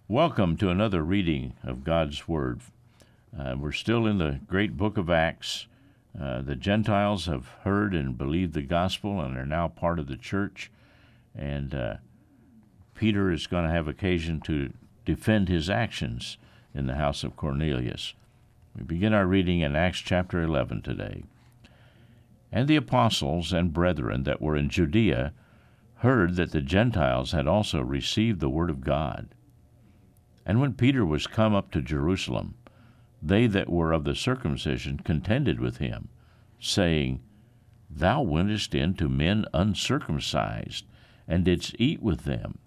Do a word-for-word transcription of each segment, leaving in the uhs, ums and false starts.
Welcome to another reading of God's Word. Uh, we're still in the great book of Acts. Uh, the Gentiles have heard and believed the gospel and are now part of the church. And uh, Peter is going to have occasion to defend his actions in the house of Cornelius. We begin our reading in Acts chapter eleven today. And the apostles and brethren that were in Judea heard that the Gentiles had also received the word of God. And when Peter was come up to Jerusalem, they that were of the circumcision contended with him, saying, Thou wentest in to men uncircumcised, and didst eat with them.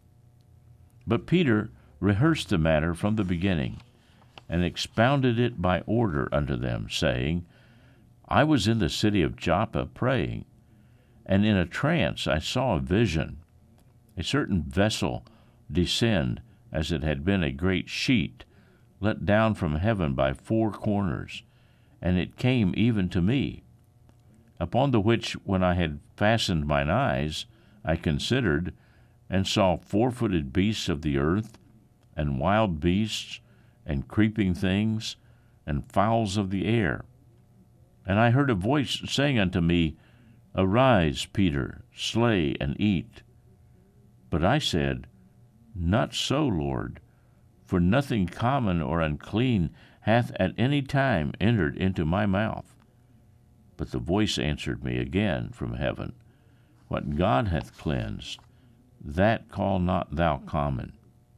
But Peter rehearsed the matter from the beginning, and expounded it by order unto them, saying, I was in the city of Joppa praying, and in a trance I saw a vision, a certain vessel descend, as it had been a great sheet, let down from heaven by four corners, and it came even to me. Upon the which, when I had fastened mine eyes, I considered, and saw four-footed beasts of the earth, and wild beasts, and creeping things, and fowls of the air. And I heard a voice saying unto me, Arise, Peter, slay and eat. But I said, Not so, Lord, for nothing common or unclean hath at any time entered into my mouth. But the voice answered me again from heaven, What God hath cleansed, that call not thou common.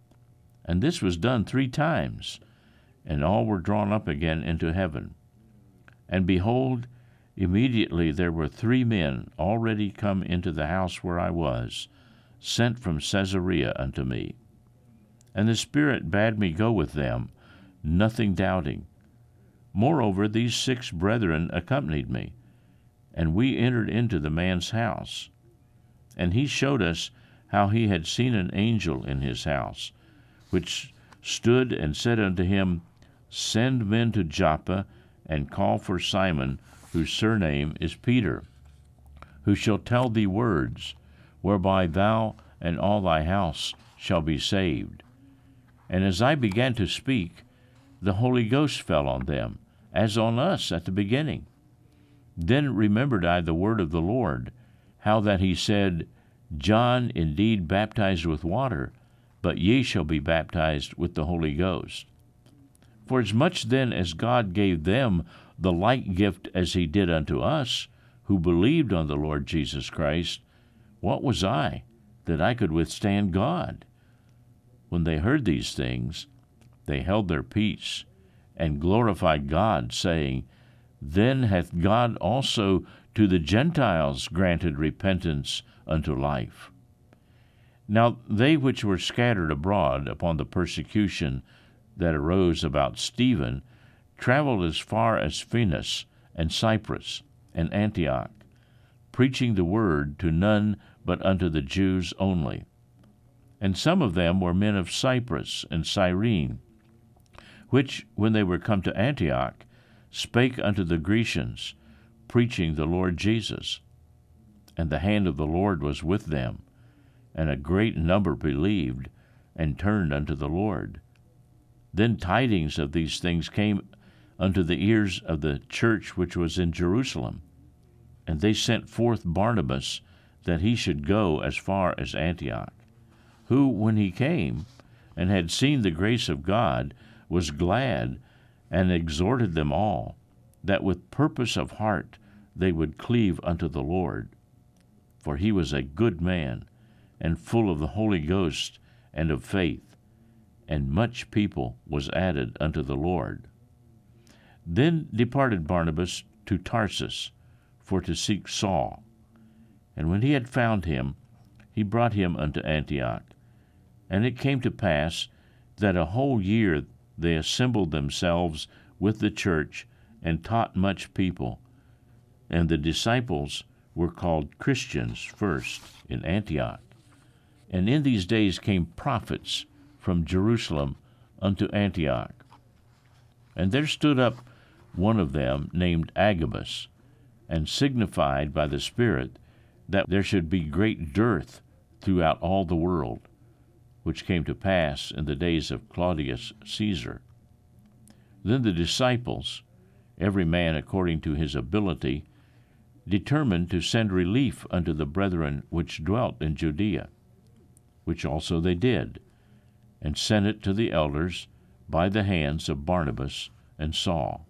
And this was done three times, and all were drawn up again into heaven. And behold, immediately there were three men already come into the house where I was, sent from Caesarea unto me. And the Spirit bade me go with them, nothing doubting. Moreover, these six brethren accompanied me, and we entered into the man's house. And he showed us how he had seen an angel in his house, which stood and said unto him, Send men to Joppa, and call for Simon, whose surname is Peter, who shall tell thee words, whereby thou and all thy house shall be saved. And as I began to speak, the Holy Ghost fell on them, as on us at the beginning. Then remembered I the word of the Lord, how that he said, John indeed baptized with water, but ye shall be baptized with the Holy Ghost. For as much then as God gave them the like gift as he did unto us, who believed on the Lord Jesus Christ, what was I, that I could withstand God? When they heard these things, they held their peace, and glorified God, saying, Then hath God also to the Gentiles granted repentance unto life. Now they which were scattered abroad upon the persecution that arose about Stephen traveled as far as Phoenix and Cyprus and Antioch, preaching the word to none but unto the Jews only. And some of them were men of Cyprus and Cyrene, which, when they were come to Antioch, spake unto the Grecians, preaching the Lord Jesus. And the hand of the Lord was with them, and a great number believed, and turned unto the Lord. Then tidings of these things came unto the ears of the church which was in Jerusalem. And they sent forth Barnabas, that he should go as far as Antioch, who, when he came, and had seen the grace of God, was glad, and exhorted them all, that with purpose of heart they would cleave unto the Lord. For he was a good man, and full of the Holy Ghost and of faith, and much people was added unto the Lord. Then departed Barnabas to Tarsus, for to seek Saul. And when he had found him, he brought him unto Antioch. And it came to pass that a whole year they assembled themselves with the church, and taught much people. And the disciples were called Christians first in Antioch. And in these days came prophets from Jerusalem unto Antioch. And there stood up one of them named Agabus, and signified by the Spirit that there should be great dearth throughout all the world, which came to pass in the days of Claudius Caesar. Then the disciples, every man according to his ability, determined to send relief unto the brethren which dwelt in Judea, which also they did, and sent it to the elders by the hands of Barnabas and Saul.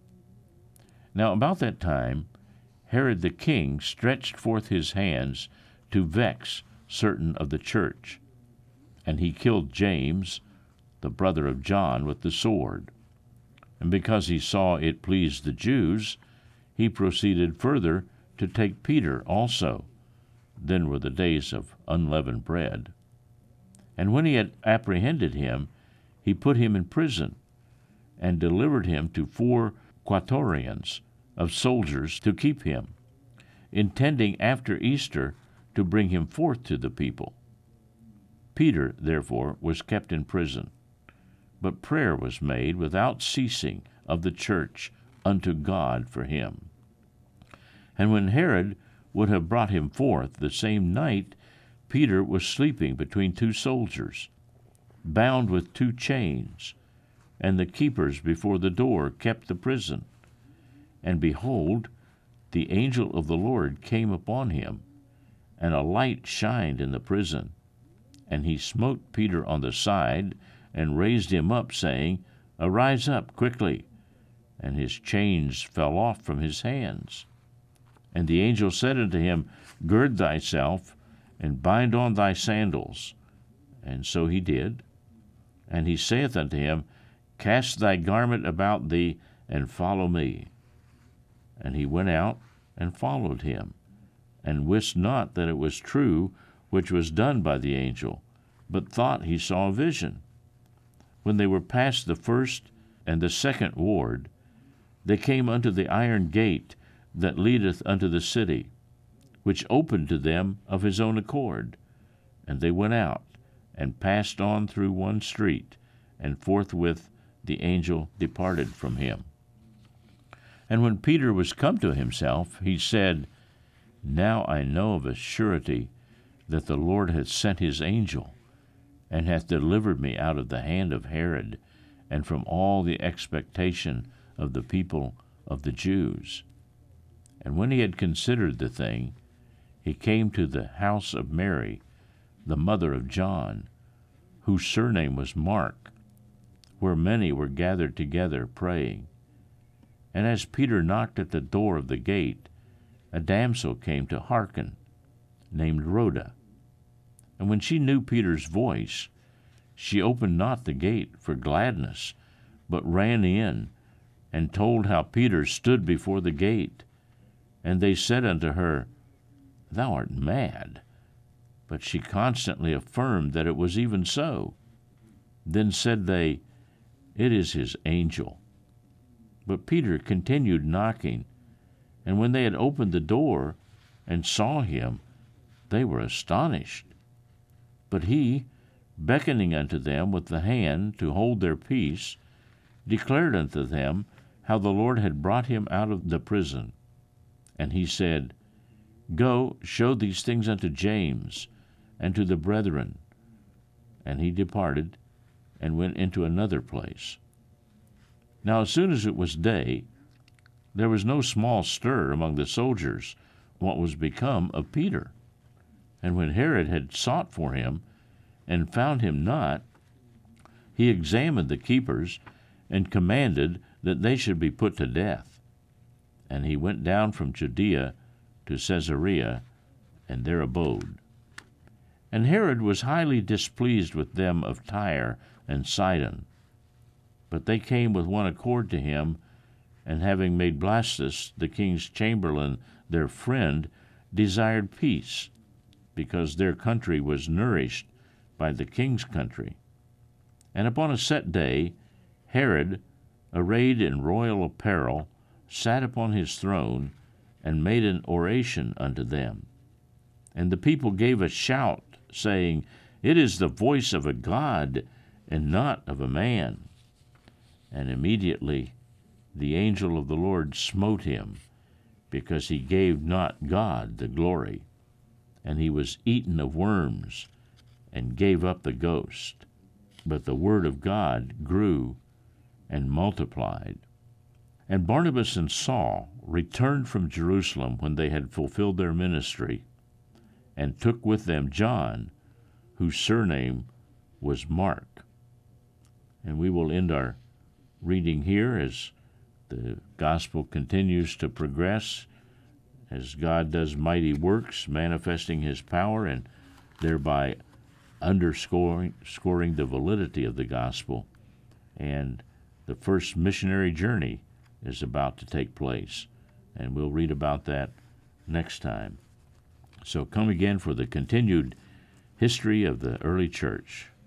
Now about that time Herod the king stretched forth his hands to vex certain of the church, and he killed James, the brother of John, with the sword. And because he saw it pleased the Jews, he proceeded further to take Peter also. Then were the days of unleavened bread. And when he had apprehended him, he put him in prison, and delivered him to four quaternions of soldiers to keep him, intending after Easter to bring him forth to the people. Peter, therefore, was kept in prison, but prayer was made without ceasing of the church unto God for him. And when Herod would have brought him forth the same night, Peter was sleeping between two soldiers, bound with two chains, and the keepers before the door kept the prison. And behold, the angel of the Lord came upon him, and a light shined in the prison. And he smote Peter on the side, and raised him up, saying, Arise up quickly. And his chains fell off from his hands. And the angel said unto him, Gird thyself, and bind on thy sandals. And so he did. And he saith unto him, Cast thy garment about thee, and follow me. And he went out, and followed him, and wist not that it was true which was done by the angel, but thought he saw a vision. When they were past the first and the second ward, they came unto the iron gate that leadeth unto the city, which opened to them of his own accord. And they went out, and passed on through one street, and forthwith the angel departed from him. And when Peter was come to himself, he said, Now I know of a surety that the Lord hath sent his angel, and hath delivered me out of the hand of Herod, and from all the expectation of the people of the Jews. And when he had considered the thing, he came to the house of Mary, the mother of John, whose surname was Mark, where many were gathered together praying. And as Peter knocked at the door of the gate, a damsel came to hearken, named Rhoda. And when she knew Peter's voice, she opened not the gate for gladness, but ran in, and told how Peter stood before the gate. And they said unto her, Thou art mad. But she constantly affirmed that it was even so. Then said they, It is his angel. But Peter continued knocking, and when they had opened the door and saw him, they were astonished. But he, beckoning unto them with the hand to hold their peace, declared unto them how the Lord had brought him out of the prison. And he said, Go, show these things unto James, and to the brethren. And he departed, and went into another place. Now as soon as it was day, there was no small stir among the soldiers what was become of Peter. And when Herod had sought for him, and found him not, he examined the keepers, and commanded that they should be put to death. And he went down from Judea to Caesarea, and there abode. And Herod was highly displeased with them of Tyre and Sidon. But they came with one accord to him, and having made Blastus, the king's chamberlain, their friend, desired peace, because their country was nourished by the king's country. And upon a set day, Herod, arrayed in royal apparel, sat upon his throne, and made an oration unto them. And the people gave a shout, saying, It is the voice of a God, and not of a man. And immediately the angel of the Lord smote him, because he gave not God the glory. And he was eaten of worms, and gave up the ghost. But the word of God grew and multiplied. And Barnabas and Saul returned from Jerusalem when they had fulfilled their ministry, and took with them John, whose surname was Mark. And we will end our reading here as the gospel continues to progress, as God does mighty works, manifesting his power and thereby underscoring scoring the validity of the gospel. And the first missionary journey is about to take place, and we'll read about that next time. So come again for the continued history of the early church.